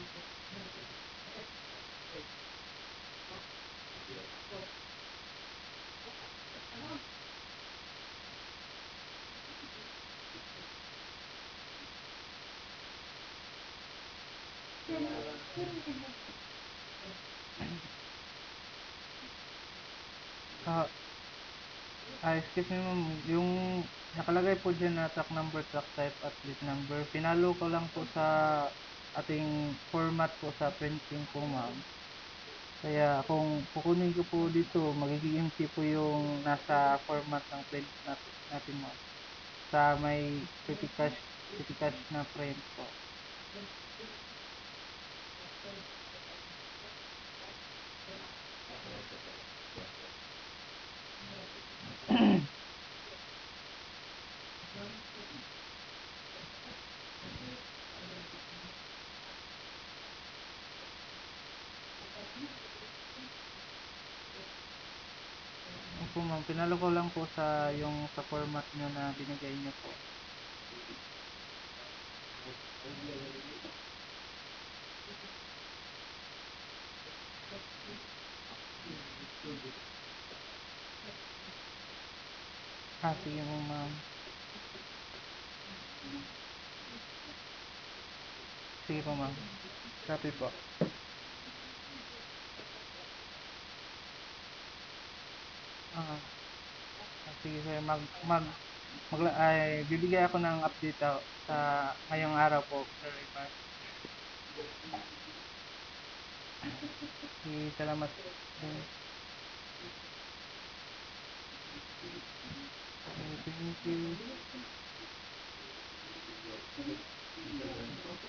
Ah, excuse me ma'am, yung nakalagay po dyan na truck number, truck type at plate number, pinalo ko lang po sa ating format po sa printing po ma'am. Kaya kung kukunin ko po dito, magiging empty po yung nasa format ng print natin ma'am. Sa may petty cash na print po. Opo ma'am, pinalo ko lang po sa yung sa format nyo na binigay nyo po. Sige po ma'am. Sige po ma'am. Copy po. Ah, sige sir, bibigay ako ng update sa ngayong araw po, Sir Ivan. Salamat. Thank you.